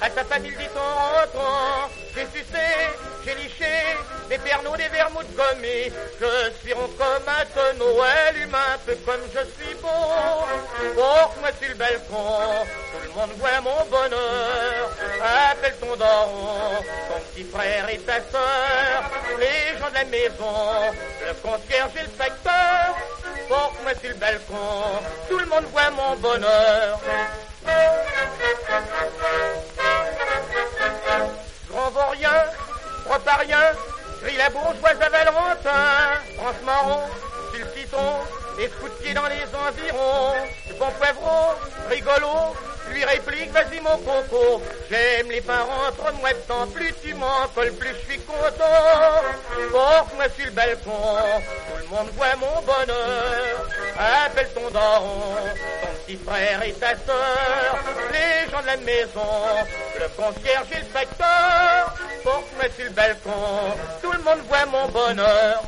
À sa famille dit on entend. J'ai sucé, j'ai liché, des pernots, des vermouths gommés. Je suis rond comme un tonneau, elle humain, un peu comme je suis beau. Porte-moi sur le balcon, tout le monde voit mon bonheur. Appelle ton daron, ton petit frère et ta sœur. Les gens de la maison, le concierge et le facteur. Porte-moi sur le balcon, tout le monde voit mon bonheur. Grand vaurien, proparien, crie la bourgeoise à Valentin. France marron, sur le citron, et scoutier dans les environs. Le bon poivron, rigolo, lui réplique, vas-y mon coco. J'aime les parents entre moi de temps, plus tu m'en colles, plus je suis content. Porte-moi sur le balcon, tout le monde voit mon bonheur. Appelle ton daron, ton petit frère et ta sœur. Les gens de la maison, le concierge et le facteur. Porte-moi sur le balcon, tout le monde voit mon bonheur.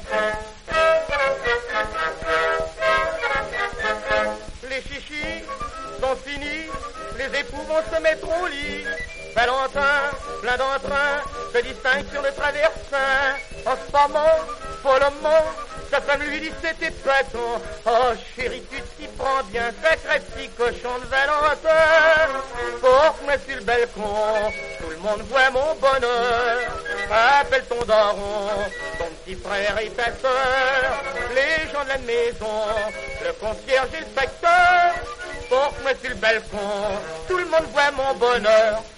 Les chichis sont finis, les époux vont se mettre au lit. Valentin, plein d'entrain, se distingue sur le traversin. En ce moment, follement, sa femme lui dit c'est épatant. Oh chérie, tu t'y prends bien, sacré petit cochon de Valentin. Porte-moi sur le balcon, tout le monde voit mon bonheur. Appelle ton daron, ton petit frère et ta sœur. Les gens de la maison, le concierge et le facteur. Porte-moi sur le balcon, tout le monde voit mon bonheur.